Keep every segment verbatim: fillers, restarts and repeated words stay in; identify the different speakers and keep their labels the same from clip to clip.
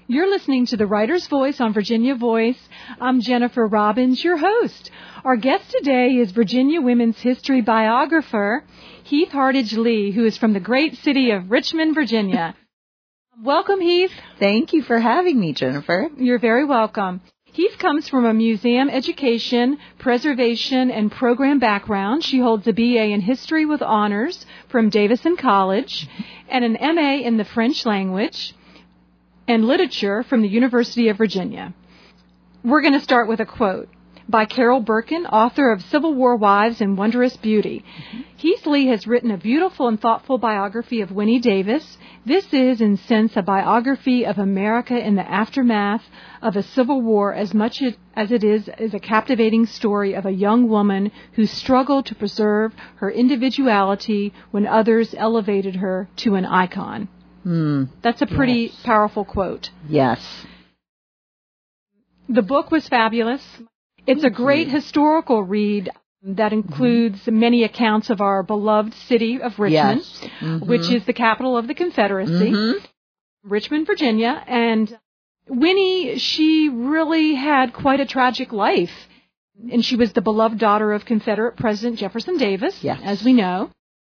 Speaker 1: You're listening to The Writer's Voice on Virginia Voice. I'm Jennifer Robbins, your host. Our guest today is Virginia women's history biographer Heath Hardage Lee, who is from the great city of Richmond, Virginia. Welcome, Heath.
Speaker 2: Thank you for having me, Jennifer.
Speaker 1: You're very welcome. Heath comes from a museum education, preservation, and program background. She holds a B A in history with honors from Davison College and an M A in the French language and literature from the University of Virginia. We're going to start with a quote by Carol Birkin, author of Civil War Wives and Wondrous Beauty. Mm-hmm. Heath Lee has written a beautiful and thoughtful biography of Winnie Davis. This is, in sense, a biography of America in the aftermath of a civil war as much as it is, is a captivating story of a young woman who struggled to preserve her individuality when others elevated her to an icon.
Speaker 2: Mm,
Speaker 1: That's a pretty
Speaker 2: yes.
Speaker 1: powerful quote.
Speaker 2: Yes.
Speaker 1: The book was fabulous. It's
Speaker 2: Thank
Speaker 1: a great
Speaker 2: you.
Speaker 1: historical read that includes mm-hmm. many accounts of our beloved city of Richmond,
Speaker 2: yes. mm-hmm.
Speaker 1: which is the capital of the Confederacy,
Speaker 2: mm-hmm.
Speaker 1: Richmond, Virginia. And Winnie, she really had quite a tragic life. And she was the beloved daughter of Confederate President Jefferson Davis,
Speaker 2: yes.
Speaker 1: as we know.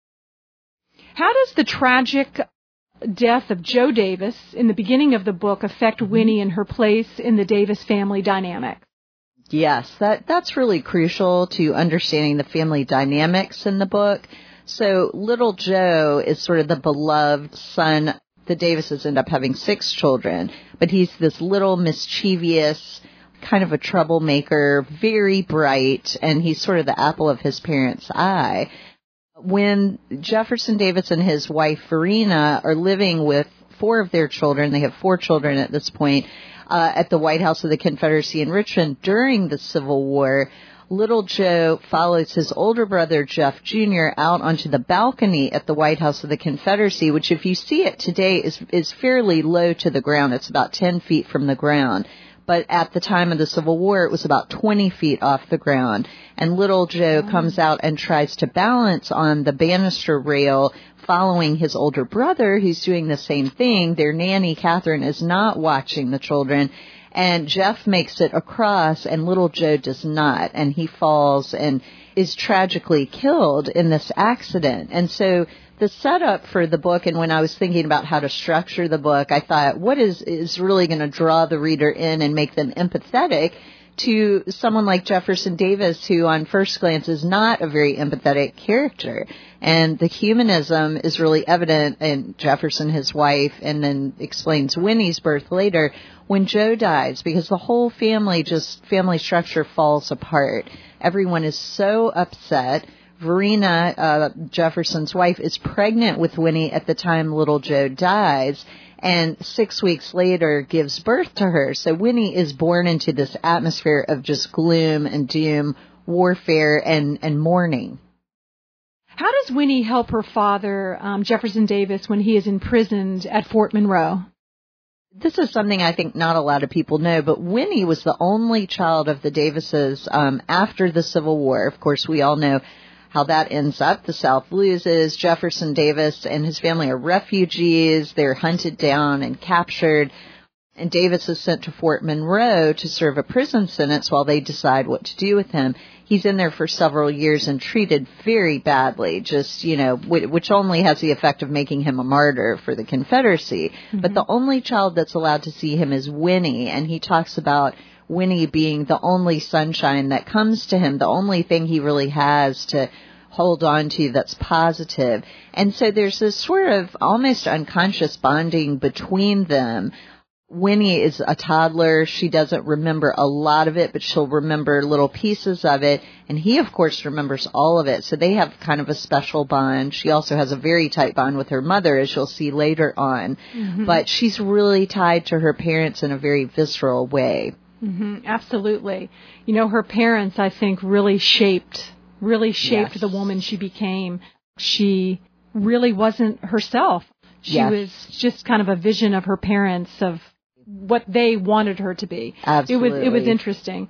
Speaker 1: How does the tragic death of Joe Davis in the beginning of the book affect Winnie and her place in the Davis family dynamic?
Speaker 2: Yes, that that's really crucial to understanding the family dynamics in the book. So little Joe is sort of the beloved son. The Davises end up having six children, but he's this little mischievous, kind of a troublemaker, very bright, and he's sort of the apple of his parents' eye. When Jefferson Davis and his wife Verena are living with four of their children, they have four children at this point, uh, at the White House of the Confederacy in Richmond during the Civil War, little Joe follows his older brother Jeff Junior out onto the balcony at the White House of the Confederacy, which if you see it today is, is fairly low to the ground. It's about ten feet from the ground. But at the time of the Civil War, it was about twenty feet off the ground. And little Joe oh. comes out and tries to balance on the banister rail following his older brother, who's doing the same thing. Their nanny, Catherine, is not watching the children. And Jeff makes it across, and little Joe does not. And he falls and is tragically killed in this accident. And so the setup for the book, and when I was thinking about how to structure the book, I thought, what is, is really going to draw the reader in and make them empathetic to someone like Jefferson Davis, who on first glance is not a very empathetic character. And the humanism is really evident in Jefferson, his wife, and then explains Winnie's birth later when Joe dies, because the whole family, just family structure falls apart. Everyone is so upset. Verena, uh, Jefferson's wife, is pregnant with Winnie at the time little Joe dies, and six weeks later gives birth to her. So Winnie is born into this atmosphere of just gloom and doom, warfare and, and mourning.
Speaker 1: How does Winnie help her father, um, Jefferson Davis, when he is imprisoned at Fort Monroe?
Speaker 2: This is something I think not a lot of people know, but Winnie was the only child of the Davises um, after the Civil War. Of course, we all know how that ends up. The South loses. Jefferson Davis and his family are refugees. They're hunted down and captured. And Davis is sent to Fort Monroe to serve a prison sentence while they decide what to do with him. He's in there for several years and treated very badly, just, you know, which only has the effect of making him a martyr for the Confederacy. Mm-hmm. But the only child that's allowed to see him is Winnie, and he talks about Winnie being the only sunshine that comes to him, the only thing he really has to hold on to that's positive. And so there's this sort of almost unconscious bonding between them. Winnie is a toddler. She doesn't remember a lot of it, but she'll remember little pieces of it. And he, of course, remembers all of it. So they have kind of a special bond. She also has a very tight bond with her mother, as you'll see later on. Mm-hmm. But she's really tied to her parents in a very visceral way.
Speaker 1: Mm-hmm. Absolutely. You know, her parents, I think, really shaped, really shaped
Speaker 2: yes.
Speaker 1: the woman she became. She really wasn't herself. She
Speaker 2: yes.
Speaker 1: was just kind of a vision of her parents, of what they wanted her to be.
Speaker 2: Absolutely.
Speaker 1: It was, it was interesting.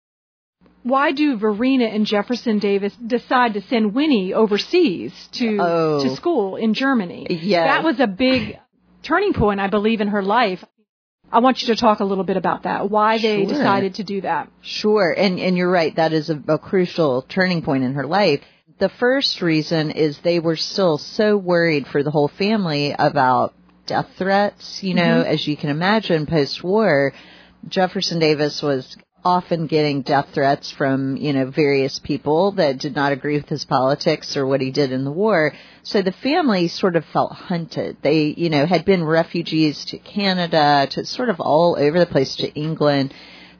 Speaker 1: Why do Verena and Jefferson Davis decide to send Winnie overseas to
Speaker 2: oh.
Speaker 1: to school in Germany?
Speaker 2: Yes.
Speaker 1: That was a big turning point, I believe, in her life. I want you to talk a little bit about that, why they
Speaker 2: Sure.
Speaker 1: decided to do that.
Speaker 2: Sure. And, and you're right. That is a, a crucial turning point in her life. The first reason is they were still so worried for the whole family about death threats. You know, mm-hmm. as you can imagine, post-war, Jefferson Davis was often getting death threats from, you know, various people that did not agree with his politics or what he did in the war. So the family sort of felt hunted. They, you know, had been refugees to Canada, to sort of all over the place, to England.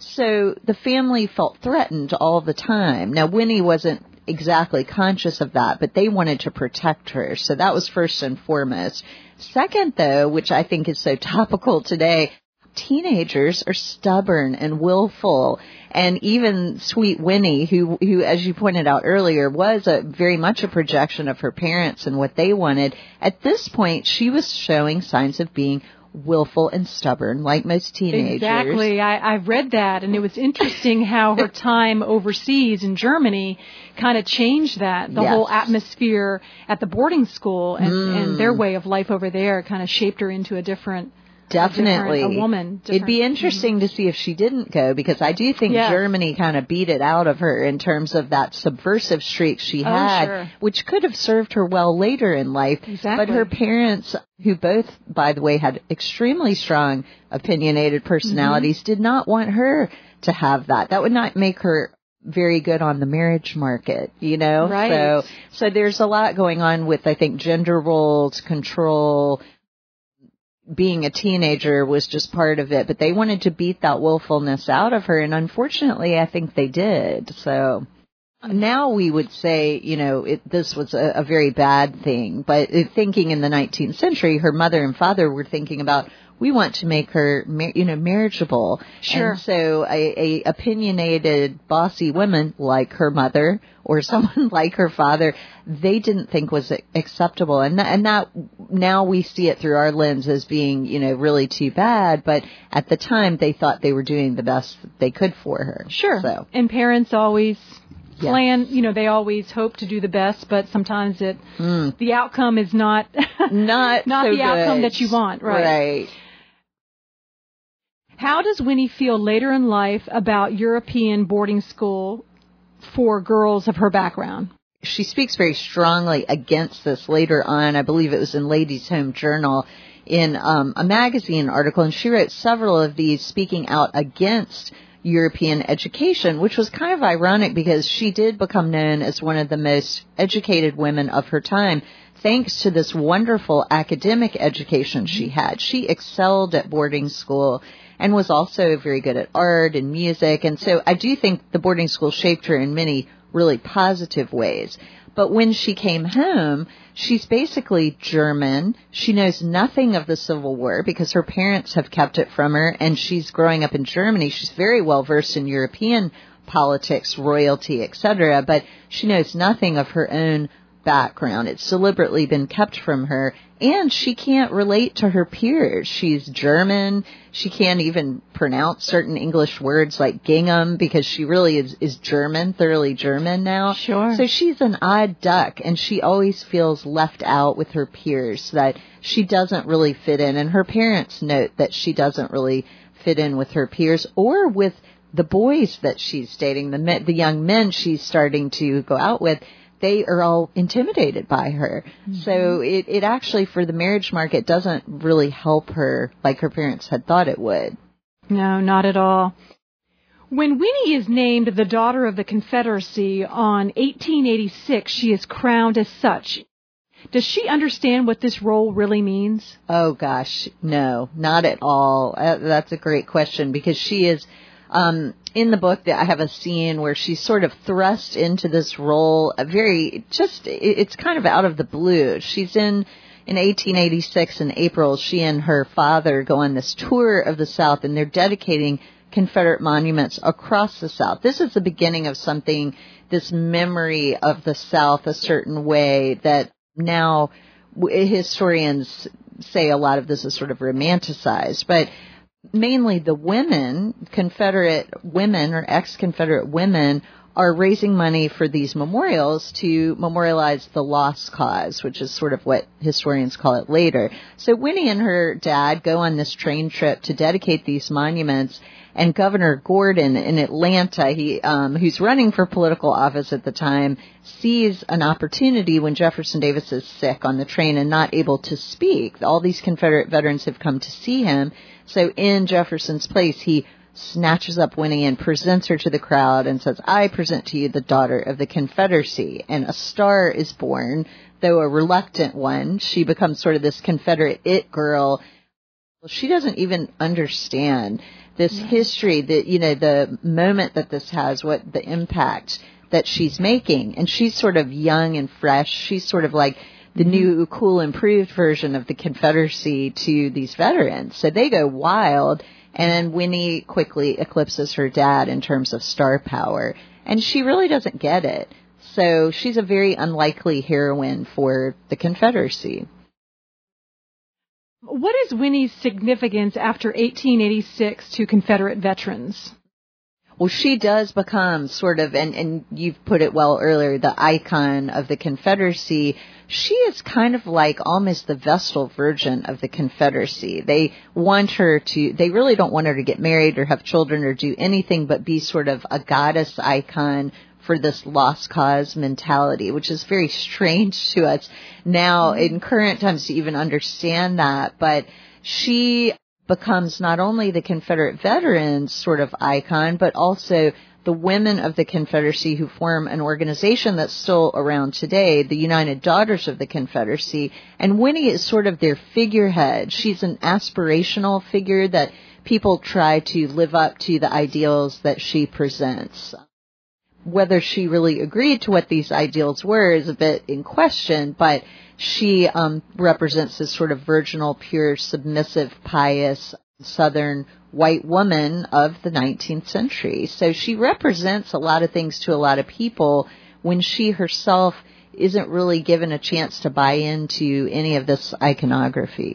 Speaker 2: So the family felt threatened all the time. Now, Winnie wasn't exactly conscious of that, but they wanted to protect her. So that was first and foremost. Second, though, which I think is so topical today, teenagers are stubborn and willful, and even sweet Winnie, who, who, as you pointed out earlier, was a very much a projection of her parents and what they wanted. At this point, she was showing signs of being willful and stubborn, like most teenagers.
Speaker 1: Exactly. I, I read that, and it was interesting how her time overseas in Germany kind of changed that. The
Speaker 2: yes.
Speaker 1: whole atmosphere at the boarding school and,
Speaker 2: mm.
Speaker 1: and their way of life over there kind of shaped her into a different
Speaker 2: Definitely.
Speaker 1: A, a woman. Different.
Speaker 2: It'd be interesting mm-hmm. to see if she didn't go, because I do think
Speaker 1: yeah.
Speaker 2: Germany kind of beat it out of her in terms of that subversive streak she
Speaker 1: oh,
Speaker 2: had,
Speaker 1: sure.
Speaker 2: which could have served her well later in life.
Speaker 1: Exactly.
Speaker 2: But her parents, who both, by the way, had extremely strong, opinionated personalities, mm-hmm. did not want her to have that. That would not make her very good on the marriage market, you know?
Speaker 1: Right.
Speaker 2: So, so there's a lot going on with, I think, gender roles, control. Being a teenager was just part of it, but they wanted to beat that willfulness out of her, and unfortunately, I think they did. So now we would say, you know, it, this was a, a very bad thing, but thinking in the nineteenth century, her mother and father were thinking about, we want to make her, you know, marriageable.
Speaker 1: Sure.
Speaker 2: And so a, a opinionated, bossy woman like her mother or someone like her father, they didn't think was acceptable. And that, and that now we see it through our lens as being, you know, really too bad. But at the time, they thought they were doing the best they could for her.
Speaker 1: Sure.
Speaker 2: So.
Speaker 1: And parents always plan,
Speaker 2: yes.
Speaker 1: you know, they always hope to do the best, but sometimes it,
Speaker 2: mm.
Speaker 1: the outcome is not,
Speaker 2: not,
Speaker 1: not
Speaker 2: so
Speaker 1: the
Speaker 2: good.
Speaker 1: outcome that you want. Right.
Speaker 2: Right.
Speaker 1: How does Winnie feel later in life about European boarding school for girls of her background?
Speaker 2: She speaks very strongly against this later on. I believe it was in Ladies' Home Journal in um, a magazine article, and she wrote several of these speaking out against European education, which was kind of ironic because she did become known as one of the most educated women of her time, thanks to this wonderful academic education she had. She excelled at boarding school and was also very good at art and music. And so I do think the boarding school shaped her in many really positive ways. But when she came home, she's basically German. She knows nothing of the Civil War because her parents have kept it from her, and she's growing up in Germany. She's very well versed in European politics, royalty, et cetera, but she knows nothing of her own background. It's deliberately been kept from her, and she can't relate to her peers. She's German. She can't even pronounce certain English words like gingham because she really is, is German, thoroughly German now.
Speaker 1: Sure.
Speaker 2: So she's an odd duck, and she always feels left out with her peers, that she doesn't really fit in. And her parents note that she doesn't really fit in with her peers or with the boys that she's dating, the men, the young men she's starting to go out with. They are all intimidated by her. Mm-hmm. So it, it actually, for the marriage market, doesn't really help her like her parents had thought it would.
Speaker 1: No, not at all. When Winnie is named the daughter of the Confederacy on eighteen eighty-six, she is crowned as such. Does she understand what this role really means?
Speaker 2: Oh, gosh, no, not at all. Uh, that's a great question because she is... Um, in the book, I have a scene where she's sort of thrust into this role, a very, just, it's kind of out of the blue. She's in, in eighteen eighty-six in April, she and her father go on this tour of the South, and they're dedicating Confederate monuments across the South. This is the beginning of something, this memory of the South a certain way that now historians say a lot of this is sort of romanticized, but mainly the women, Confederate women or ex-Confederate women, are raising money for these memorials to memorialize the lost cause, which is sort of what historians call it later. So Winnie and her dad go on this train trip to dedicate these monuments, and Governor Gordon in Atlanta, he um, who's running for political office at the time, sees an opportunity when Jefferson Davis is sick on the train and not able to speak. All these Confederate veterans have come to see him. So in Jefferson's place, he snatches up Winnie and presents her to the crowd and says, I present to you the daughter of the Confederacy. And a star is born, though a reluctant one. She becomes sort of this Confederate it girl. Well, she doesn't even understand this yeah. history, that, you know, the moment that this has, what the impact that she's making. And she's sort of young and fresh. She's sort of like the new, cool, improved version of the Confederacy to these veterans. So they go wild. And Winnie quickly eclipses her dad in terms of star power. And she really doesn't get it. So she's a very unlikely heroine for the Confederacy.
Speaker 1: What is Winnie's significance after eighteen eighty-six to Confederate veterans?
Speaker 2: Well, she does become sort of, and, and you've put it well earlier, the icon of the Confederacy. She is kind of like almost the Vestal Virgin of the Confederacy. They want her to, they really don't want her to get married or have children or do anything but be sort of a goddess icon for this lost cause mentality, which is very strange to us now in current times to even understand that. But she becomes not only the Confederate veterans sort of icon, but also the women of the Confederacy who form an organization that's still around today, the United Daughters of the Confederacy. And Winnie is sort of their figurehead. She's an aspirational figure that people try to live up to the ideals that she presents. Whether she really agreed to what these ideals were is a bit in question, but she um, represents this sort of virginal, pure, submissive, pious, Southern white woman of the nineteenth century. So she represents a lot of things to a lot of people when she herself isn't really given a chance to buy into any of this iconography.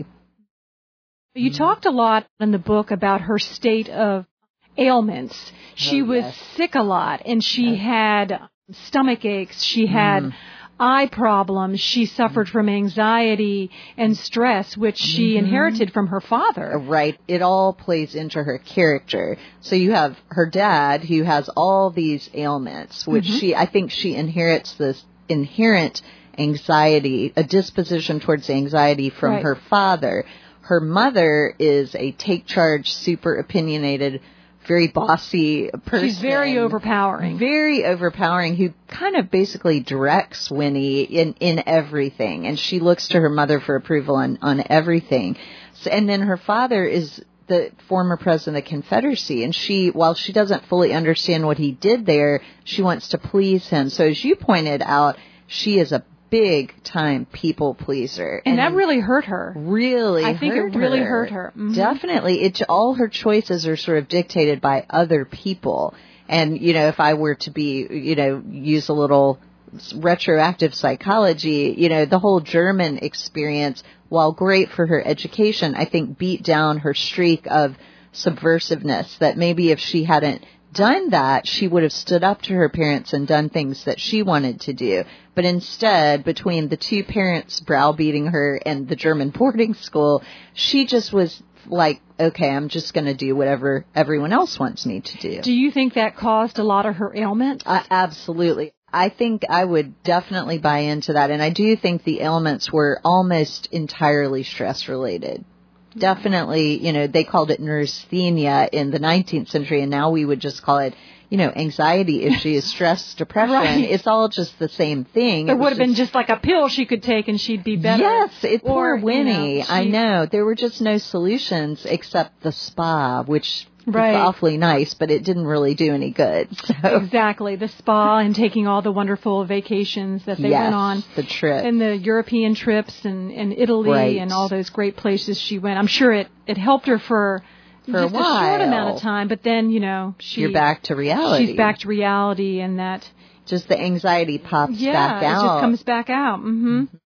Speaker 1: You talked a lot in the book about her state of ailments. She oh, was yes. sick a lot, and she yes. had stomach aches. She had mm. eye problems. She suffered from anxiety and stress, which she mm-hmm. inherited from her father.
Speaker 2: Right. It all plays into her character. So you have her dad, who has all these ailments, which mm-hmm. she, I think she inherits this inherent anxiety, a disposition towards anxiety from right. her father. Her mother is a take charge, super opinionated, very bossy person.
Speaker 1: She's very overpowering.
Speaker 2: Very overpowering, who kind of basically directs Winnie in, in everything. And she looks to her mother for approval on, on everything. So, and then her father is the former president of the Confederacy. And she, while she doesn't fully understand what he did there, she wants to please him. So as you pointed out, she is a big time people pleaser,
Speaker 1: and, and that really hurt her.
Speaker 2: Really,
Speaker 1: I think
Speaker 2: hurt
Speaker 1: it really
Speaker 2: her.
Speaker 1: hurt her. Mm-hmm.
Speaker 2: Definitely, it all her choices are sort of dictated by other people. And you know, if I were to be, you know, use a little retroactive psychology, you know, the whole German experience, while great for her education, I think beat down her streak of subversiveness. That maybe if she hadn't done that, she would have stood up to her parents and done things that she wanted to do. But instead, between the two parents browbeating her and the German boarding school, she just was like, okay, I'm just going to do whatever everyone else wants me to do.
Speaker 1: Do you think that caused a lot of her ailments?
Speaker 2: Uh, absolutely. I think I would definitely buy into that. And I do think the ailments were almost entirely stress related. Definitely, you know, they called it neurasthenia in the nineteenth century, and now we would just call it, you know, anxiety issues, stress, depression.
Speaker 1: Right.
Speaker 2: It's all just the same thing.
Speaker 1: There would have been just like a pill she could take and she'd be better.
Speaker 2: Yes, it,
Speaker 1: or,
Speaker 2: poor Winnie.
Speaker 1: You know, she,
Speaker 2: I know. There were just no solutions except the spa, which
Speaker 1: right.
Speaker 2: was awfully nice, but it didn't really do any good. So.
Speaker 1: Exactly. The spa and taking all the wonderful vacations that they
Speaker 2: yes,
Speaker 1: went on.
Speaker 2: the trip.
Speaker 1: And the European trips and, and Italy
Speaker 2: right.
Speaker 1: and all those great places she went. I'm sure it, it helped her for...
Speaker 2: For
Speaker 1: just
Speaker 2: a, while.
Speaker 1: a short amount of time, but then, you know, she...
Speaker 2: You're back to reality.
Speaker 1: She's back to reality, and that...
Speaker 2: Just the anxiety pops
Speaker 1: yeah,
Speaker 2: back out.
Speaker 1: Yeah, it just comes back out. Mm-hmm. Mm-hmm.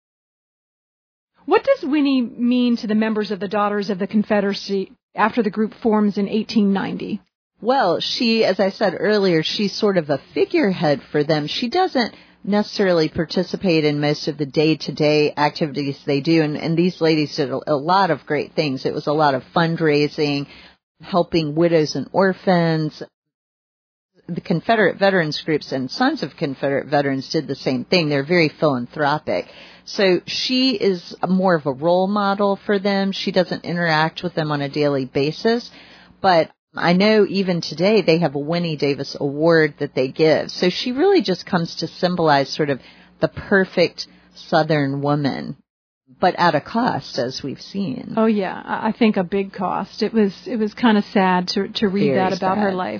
Speaker 1: What does Winnie mean to the members of the Daughters of the Confederacy after the group forms in eighteen ninety?
Speaker 2: Well, she, as I said earlier, she's sort of a figurehead for them. She doesn't necessarily participate in most of the day-to-day activities they do. And, and these ladies did a, a lot of great things. It was a lot of fundraising, helping widows and orphans. The Confederate veterans groups and Sons of Confederate Veterans did the same thing. They're very philanthropic. So she is more of a role model for them. She doesn't interact with them on a daily basis. But I know even today they have a Winnie Davis Award that they give. So she really just comes to symbolize sort of the perfect Southern woman, but at a cost, as we've seen.
Speaker 1: Oh, yeah. I think a big cost. It was it was kind of sad to, to read
Speaker 2: Very
Speaker 1: that about
Speaker 2: sad.
Speaker 1: her life.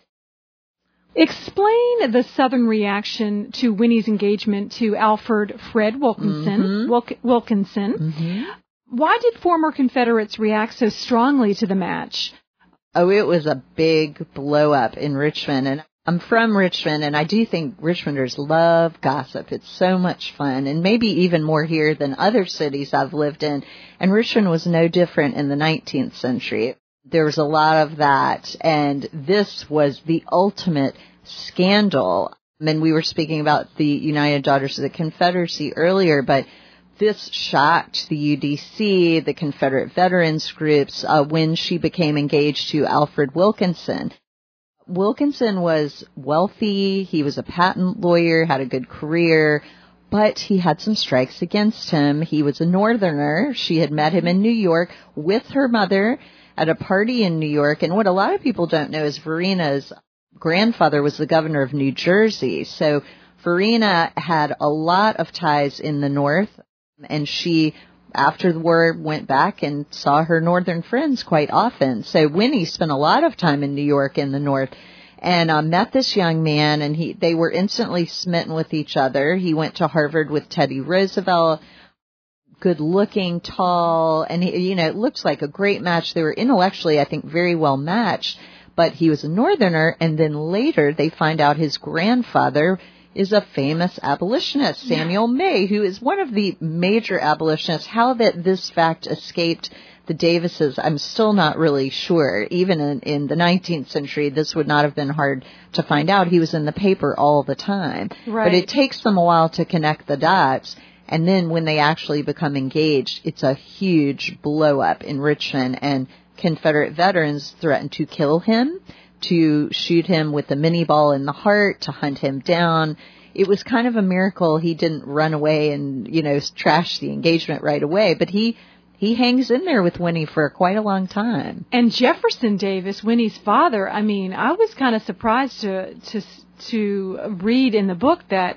Speaker 1: Explain the Southern reaction to Winnie's engagement to Alfred Fred Wilkinson.
Speaker 2: Mm-hmm.
Speaker 1: Wilk- Wilkinson.
Speaker 2: Mm-hmm.
Speaker 1: Why did former Confederates react so strongly to the match?
Speaker 2: Oh, it was a big blow up in Richmond. And I'm from Richmond, and I do think Richmonders love gossip. It's so much fun, and maybe even more here than other cities I've lived in. And Richmond was no different in the nineteenth century. There was a lot of that, and this was the ultimate scandal. I mean, we were speaking about the United Daughters of the Confederacy earlier, but this shocked the U D C, the Confederate veterans groups, uh, when she became engaged to Alfred Wilkinson. Wilkinson was wealthy. He was a patent lawyer, had a good career, but he had some strikes against him. He was a Northerner. She had met him in New York with her mother at a party in New York. And what a lot of people don't know is Verena's grandfather was the governor of New Jersey. So Verena had a lot of ties in the North. And she, after the war, went back and saw her northern friends quite often. So Winnie spent a lot of time in New York in the North and uh, met this young man, and he they were instantly smitten with each other. He went to Harvard with Teddy Roosevelt, good-looking, tall, and, he, you know, it looks like a great match. They were intellectually, I think, very well matched, but he was a Northerner, and then later they find out his grandfather is a famous abolitionist, Samuel May, who is one of the major abolitionists. How that this fact escaped the Davises, I'm still not really sure. Even in, in the nineteenth century, this would not have been hard to find out. He was in the paper all the time.
Speaker 1: Right.
Speaker 2: But it takes them a while to connect the dots. And then when they actually become engaged, it's a huge blow up in Richmond, and Confederate veterans threatened to kill him, to shoot him with a minie ball in the heart, to hunt him down. It was kind of a miracle he didn't run away and, you know, trash the engagement right away. But he he hangs in there with Winnie for quite a long time.
Speaker 1: And Jefferson Davis, Winnie's father, I mean, I was kind of surprised to to to read in the book that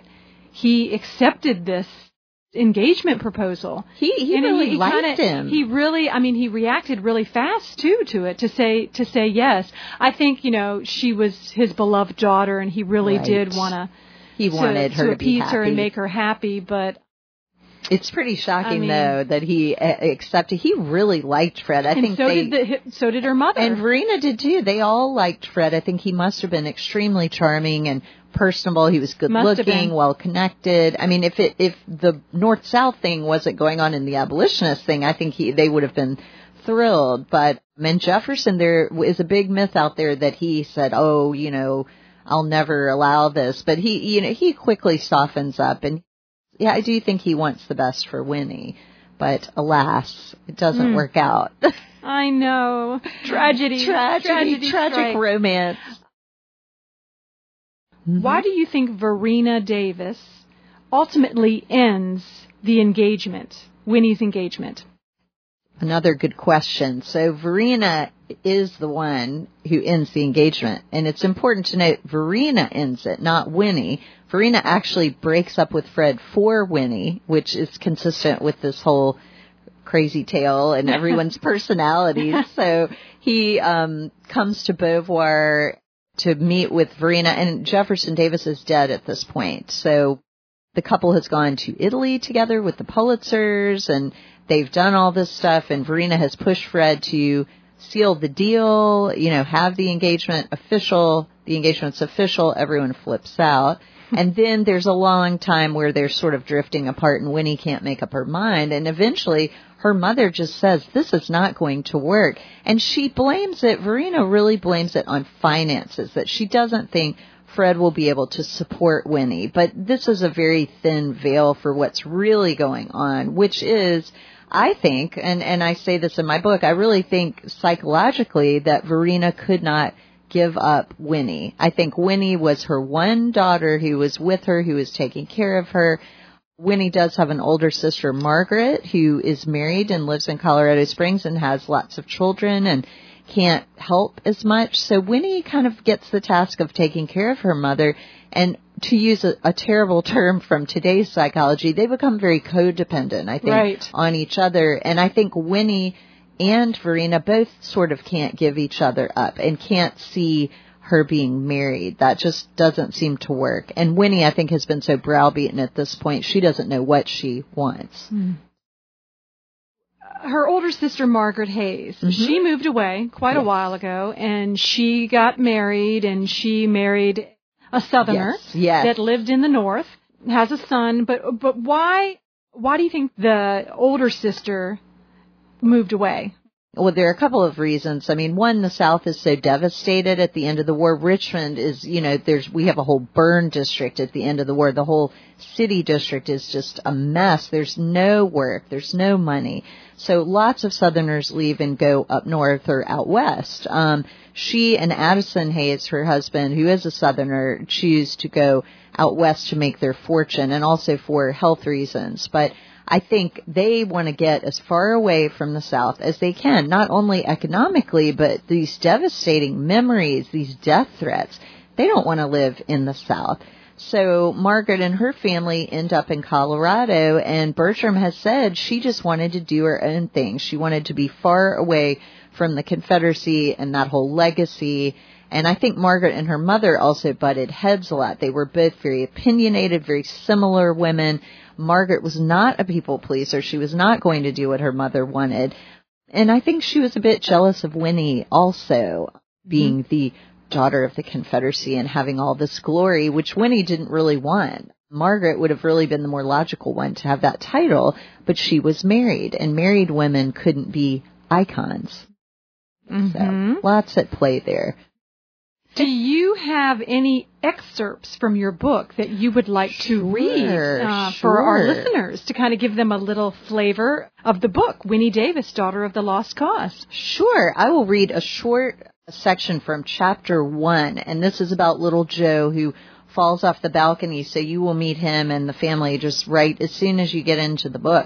Speaker 1: he accepted this engagement proposal.
Speaker 2: He he
Speaker 1: and
Speaker 2: really
Speaker 1: he, he
Speaker 2: liked
Speaker 1: kinda,
Speaker 2: him.
Speaker 1: He really, I mean, he reacted really fast too to it to say to say yes. I think, you know, she was his beloved daughter, and he really
Speaker 2: Right.
Speaker 1: did want to.
Speaker 2: He wanted
Speaker 1: to,
Speaker 2: her
Speaker 1: to
Speaker 2: to be
Speaker 1: appease
Speaker 2: happy.
Speaker 1: her and make her happy, but
Speaker 2: It's pretty shocking,
Speaker 1: I mean,
Speaker 2: though, that he uh, accepted. He really liked Fred. I
Speaker 1: and
Speaker 2: think
Speaker 1: so
Speaker 2: they,
Speaker 1: did the, so did her mother.
Speaker 2: and Verena did too. They all liked Fred. I think he must have been extremely charming and personable. He was good
Speaker 1: Must have
Speaker 2: looking,
Speaker 1: been.
Speaker 2: well connected. I mean, if it if the North South thing wasn't going on in the abolitionist thing, I think he they would have been thrilled. But in Jefferson, there is a big myth out there that he said, "Oh, you know, I'll never allow this." But he, you know, he quickly softens up, and yeah, I do think he wants the best for Winnie. But alas, it doesn't
Speaker 1: Mm.
Speaker 2: work out.
Speaker 1: I know. Tragedy.
Speaker 2: Tragedy,
Speaker 1: Tragedy
Speaker 2: tragic
Speaker 1: strikes.
Speaker 2: romance.
Speaker 1: Why do you think Verena Davis ultimately ends the engagement, Winnie's engagement?
Speaker 2: Another good question. So Verena is the one who ends the engagement. And it's important to note Verena ends it, not Winnie. Verena actually breaks up with Fred for Winnie, which is consistent with this whole crazy tale and everyone's personalities. So he um, comes to Beauvoir to meet with Verena, and Jefferson Davis is dead at this point. So the couple has gone to Italy together with the Pulitzers, and they've done all this stuff, and Verena has pushed Fred to seal the deal, you know, have the engagement official. The engagement's official. Everyone flips out. And then there's a long time where they're sort of drifting apart, and Winnie can't make up her mind. And eventually her mother just says, this is not going to work. And she blames it, Verena really blames it on finances, that she doesn't think Fred will be able to support Winnie. But this is a very thin veil for what's really going on, which is, I think, and, and I say this in my book, I really think psychologically that Verena could not give up Winnie. I think Winnie was her one daughter who was with her, who was taking care of her. Winnie does have an older sister, Margaret, who is married and lives in Colorado Springs and has lots of children and can't help as much. So Winnie kind of gets the task of taking care of her mother. And to use a, a terrible term from today's psychology, they become very codependent, I think,
Speaker 1: right.
Speaker 2: on each other. And I think Winnie and Verena both sort of can't give each other up and can't see her being married. That just doesn't seem to work. And Winnie, I think, has been so browbeaten at this point, she doesn't know what she wants.
Speaker 1: Mm. Her older sister, Margaret Hayes, mm-hmm. she moved away quite yes. a while ago, and she got married, and she married a Southerner
Speaker 2: yes. Yes.
Speaker 1: that lived in the North, has a son. But but why why do you think the older sister moved away?
Speaker 2: Well, there are a couple of reasons. I mean, one, the South is so devastated at the end of the war. Richmond is, you know, there's, we have a whole burn district at the end of the war. The whole city district is just a mess. There's no work. There's no money. So lots of Southerners leave and go up north or out west. Um, she and Addison Hayes, her husband, who is a Southerner, choose to go out west to make their fortune and also for health reasons. But I think they want to get as far away from the South as they can, not only economically, but these devastating memories, these death threats. They don't want to live in the South. So Margaret and her family end up in Colorado, and Bertram has said she just wanted to do her own thing. She wanted to be far away from the Confederacy and that whole legacy. And I think Margaret and her mother also butted heads a lot. They were both very opinionated, very similar women. Margaret was not a people pleaser. She was not going to do what her mother wanted. And I think she was a bit jealous of Winnie also, being mm-hmm. the daughter of the Confederacy and having all this glory, which Winnie didn't really want. Margaret would have really been the more logical one to have that title, but she was married, and married women couldn't be icons.
Speaker 1: Mm-hmm.
Speaker 2: So lots at play there.
Speaker 1: Do you have any excerpts from your book that you would like to
Speaker 2: sure,
Speaker 1: read uh,
Speaker 2: sure.
Speaker 1: for our listeners to kind of give them a little flavor of the book, Winnie Davis, Daughter of the Lost Cause?
Speaker 2: Sure. I will read a short section from chapter one, and this is about little Joe who falls off the balcony, so you will meet him and the family just right as soon as you get into the book.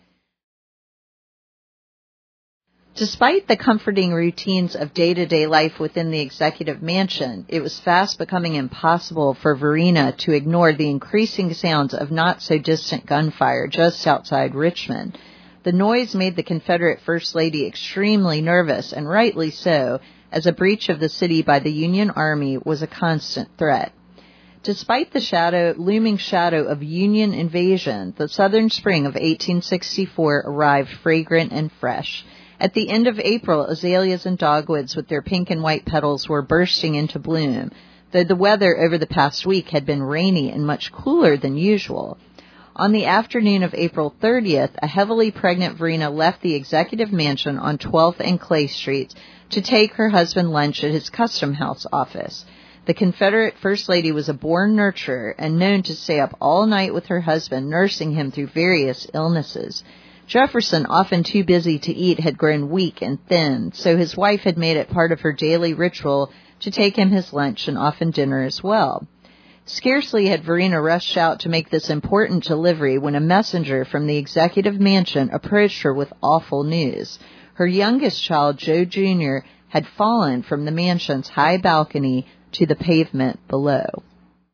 Speaker 2: Despite the comforting routines of day-to-day life within the executive mansion, it was fast becoming impossible for Verena to ignore the increasing sounds of not-so-distant gunfire just outside Richmond. The noise made the Confederate First Lady extremely nervous, and rightly so, as a breach of the city by the Union Army was a constant threat. Despite the shadow, looming shadow of Union invasion, the southern spring of eighteen sixty-four arrived fragrant and fresh. At the end of April, azaleas and dogwoods with their pink and white petals were bursting into bloom, though the weather over the past week had been rainy and much cooler than usual. On the afternoon of April thirtieth, a heavily pregnant Verena left the executive mansion on twelfth and Clay Streets to take her husband lunch at his Custom House office. The Confederate First Lady was a born nurturer and known to stay up all night with her husband, nursing him through various illnesses. Jefferson, often too busy to eat, had grown weak and thin, so his wife had made it part of her daily ritual to take him his lunch and often dinner as well. Scarcely had Verena rushed out to make this important delivery when a messenger from the executive mansion approached her with awful news. Her youngest child, Joe Junior, had fallen from the mansion's high balcony to the pavement below.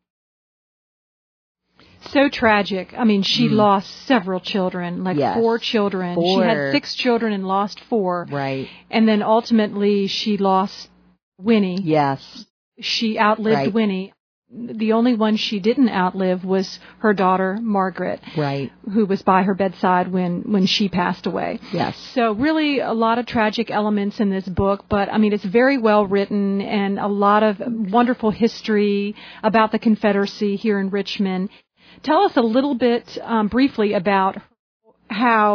Speaker 1: So tragic. I mean, she mm. lost several children, like
Speaker 2: yes.
Speaker 1: four children.
Speaker 2: Four.
Speaker 1: She had six children and lost four.
Speaker 2: Right.
Speaker 1: And then ultimately she lost Winnie.
Speaker 2: Yes.
Speaker 1: She outlived
Speaker 2: right.
Speaker 1: Winnie. The only one she didn't outlive was her daughter, Margaret.
Speaker 2: Right. Who
Speaker 1: was by her bedside when, when she passed away.
Speaker 2: Yes.
Speaker 1: So really a lot of tragic elements in this book, but I mean, it's very well written and a lot of wonderful history about the Confederacy here in Richmond. Tell us a little bit um, briefly about how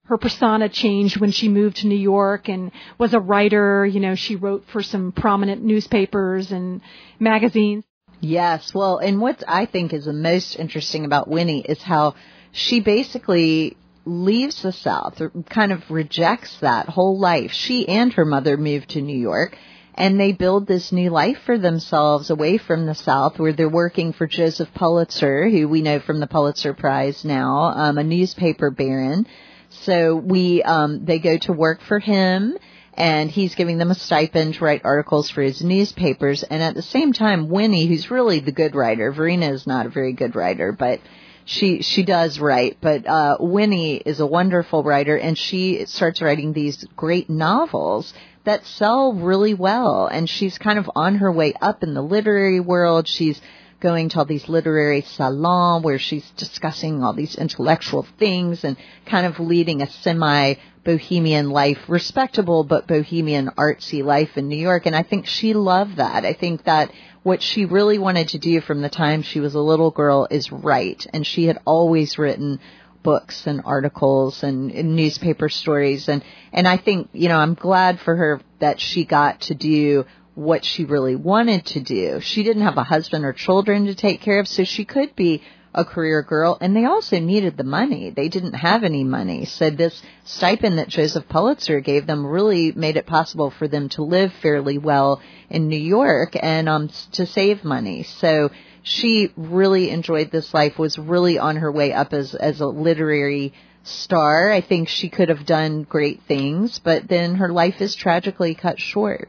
Speaker 1: her persona changed when she moved to New York and was a writer. You know, she wrote for some prominent newspapers and magazines.
Speaker 2: Yes. Well, and what I think is the most interesting about Winnie is how she basically leaves the South, or kind of rejects that whole life. She and her mother moved to New York, and they build this new life for themselves away from the South, where they're working for Joseph Pulitzer, who we know from the Pulitzer Prize now, um, a newspaper baron. So we, um, they go to work for him, and he's giving them a stipend to write articles for his newspapers. And at the same time, Winnie, who's really the good writer, Verena is not a very good writer, but she, she does write. But, uh, Winnie is a wonderful writer, and she starts writing these great novels that sell really well. And she's kind of on her way up in the literary world. She's going to all these literary salons where she's discussing all these intellectual things and kind of leading a semi-bohemian life, respectable but bohemian artsy life in New York. And I think she loved that. I think that what she really wanted to do from the time she was a little girl is write. And she had always written books and articles and, and newspaper stories. And, and I think, you know, I'm glad for her that she got to do what she really wanted to do. She didn't have a husband or children to take care of, so she could be a career girl. And they also needed the money. They didn't have any money. So this stipend that Joseph Pulitzer gave them really made it possible for them to live fairly well in New York and um to save money. So she really enjoyed this life, was really on her way up as as a literary star. I think she could have done great things, but then her life is tragically cut short.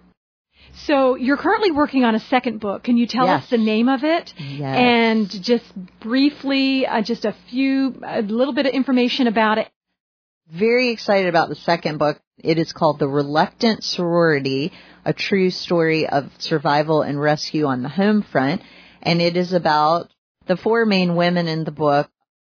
Speaker 1: So you're currently working on a second book. Can you tell
Speaker 2: Yes.
Speaker 1: us the name of it?
Speaker 2: Yes.
Speaker 1: And just briefly, uh, just a few, a little bit of information about it.
Speaker 2: Very excited about the second book. It is called The Reluctant Sorority, a true story of survival and rescue on the home front. And it is about the four main women in the book,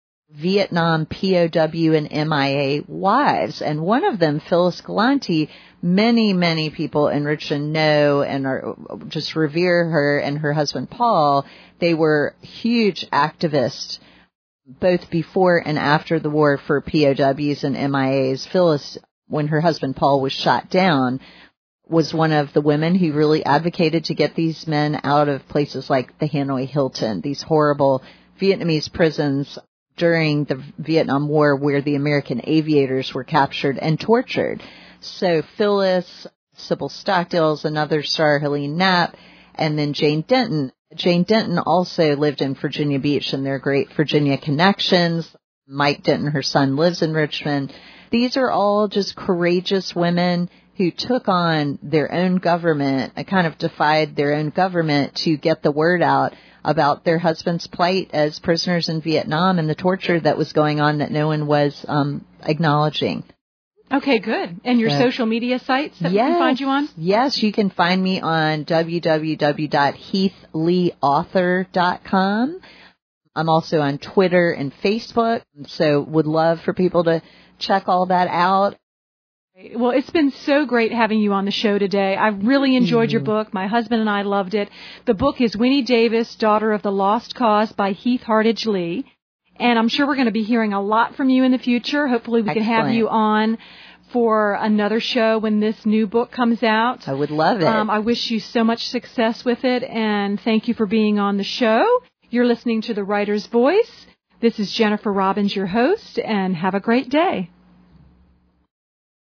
Speaker 2: Vietnam P O W and M I A wives. And one of them, Phyllis Galante, many, many people in Richmond know and are just revere her and her husband, Paul. They were huge activists, both before and after the war, for P O Ws and M I As. Phyllis, when her husband, Paul, was shot down, was one of the women who really advocated to get these men out of places like the Hanoi Hilton, these horrible Vietnamese prisons during the Vietnam War where the American aviators were captured and tortured. So Phyllis, Sybil Stockdale's another star, Helene Knapp, and then Jane Denton. Jane Denton also lived in Virginia Beach, and there are great Virginia connections. Mike Denton, her son, lives in Richmond. These are all just courageous women who took on their own government, kind of defied their own government to get the word out about their husband's plight as prisoners in Vietnam and the torture that was going on that no one was um, acknowledging.
Speaker 1: Okay, good. And your
Speaker 2: So,
Speaker 1: social media sites that
Speaker 2: yes,
Speaker 1: we can find you on?
Speaker 2: Yes, you can find me on w w w dot heath lee author dot com. I'm also on Twitter and Facebook, so would love for people to check all that out.
Speaker 1: Well, it's been so great having you on the show today. I really enjoyed
Speaker 2: Mm-hmm.
Speaker 1: your book. My husband and I loved it. The book is Winnie Davis, Daughter of the Lost Cause by Heath Hardage Lee. And I'm sure we're going to be hearing a lot from you in the future. Hopefully we can have
Speaker 2: Excellent.
Speaker 1: you on for another show when this new book comes out.
Speaker 2: I would love it.
Speaker 1: Um, I wish you so much success with it, and thank you for being on the show. You're listening to The Writer's Voice. This is Jennifer Robbins, your host, and have a great day.